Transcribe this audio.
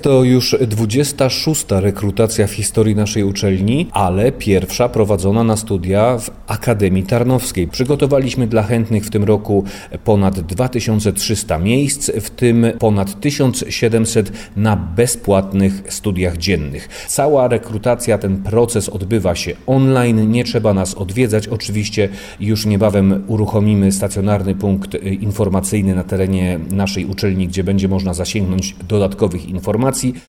to już 26. rekrutacja w historii naszej uczelni, ale pierwsza prowadzona na studia w Akademii Tarnowskiej. Przygotowaliśmy dla chętnych w tym roku ponad 2300 miejsc, w tym ponad 1700 na bezpłatnych studiach dziennych. Cała rekrutacja, ten proces odbywa się online, nie trzeba nas odwiedzać. Oczywiście już niebawem uruchomimy stacjonarny punkt informacyjny na terenie naszej uczelni, gdzie będzie można zasięgnąć dodatkowych informacji.